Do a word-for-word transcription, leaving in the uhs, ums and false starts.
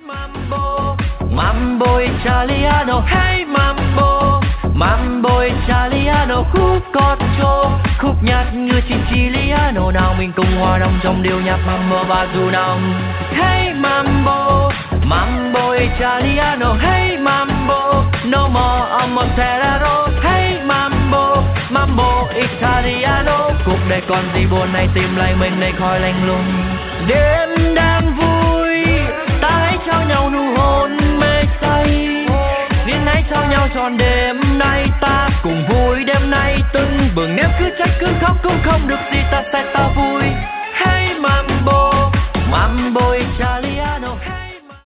Mambo, Mambo Italiano, hey Mambo, Mambo Italiano, khúc coccio, khúc nhạc người Siciliano, nào mình cùng hòa đồng trong điệu nhạc Mambo và dù nồng. Hey Mambo, Mambo Italiano, hey Mambo, no more amontellado, hey Mambo, Mambo Italiano, cuộc đời còn gì buồn này tìm lại mình để khỏi lạnh lùng. Đêm đang vui, ta hãy trao nhau nụ hôn mê say, nên hãy trao nhau trọn đêm nay, ta cùng vui đêm nay tưng bừng. Nếu cứ trách cứ khóc cũng không được gì, ta sẽ ta vui. Hey Mambo, Mambo Italiano.